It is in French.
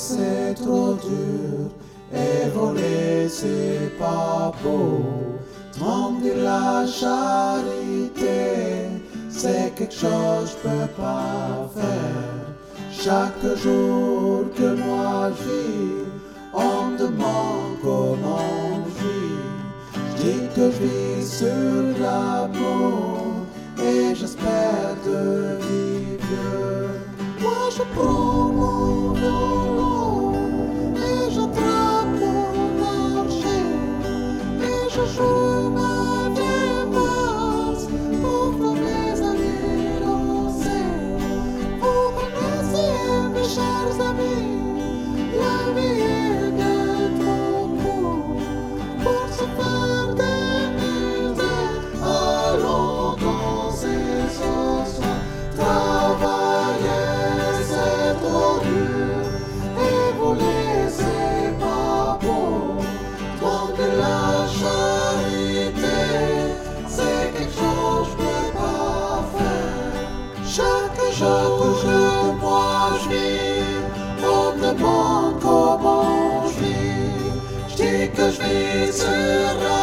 c'est trop dur, et voler c'est pas beau. Tendre la charité, c'est quelque chose que je peux pas faire. Chaque jour que moi je vis, on me demande comment je vis. Je dis que je vis sur l'amour et j'espère de vivre. Moi je prends mon violon et j'attrape mon archer et je joue ma vieille valse pour les amis danser. Vous connaissez mes chers amis, la vie est bien trop courte pour se faire des misères. Allons danser ce soir, travailler c'est trop dur et voler c'est pas beau. Tendre la charité, c'est quelque chose que je peux pas faire. Chaque jour que moi je vis, on me demande comment je vis. Je dis que je vis sur